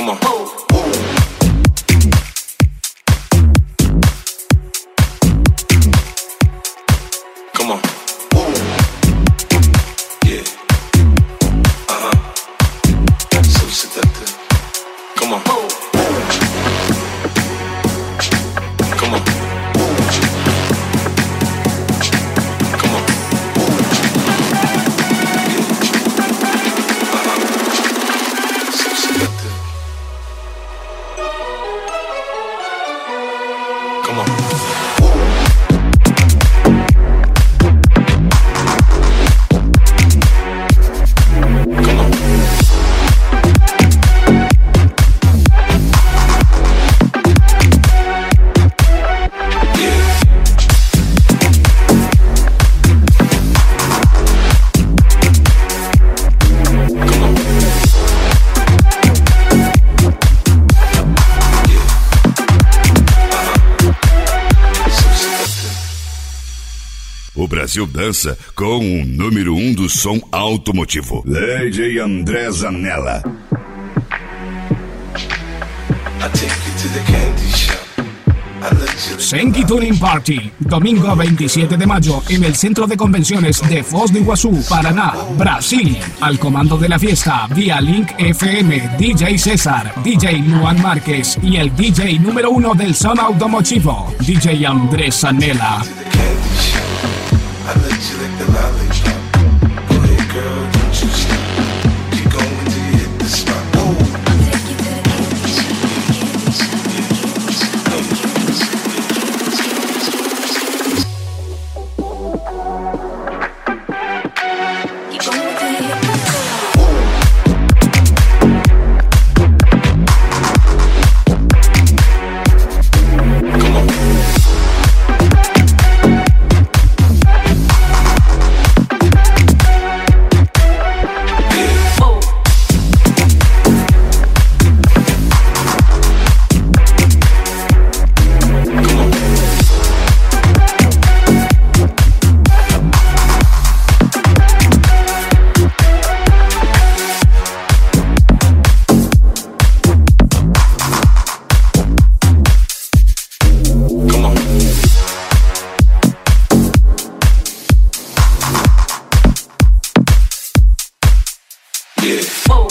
Come on. Come on. Yeah. So seductive. Come on. Come on. Come on. So seductive. Come on. O Brasil dança com o número 1 do som automotivo, DJ André Zanella. Senki Tuning Party, domingo 27 de mayo en el Centro de Convenciones de Foz do Iguazú, Paraná, Brasil. Al comando de la fiesta, vía Link FM, DJ César, DJ Luan Márquez y el DJ número 1 del son automotivo, DJ Andrés Zanella. I let you lick the lollipop. Go ahead, girl, don't you stop. Keep going till you hit the spot. Yeah.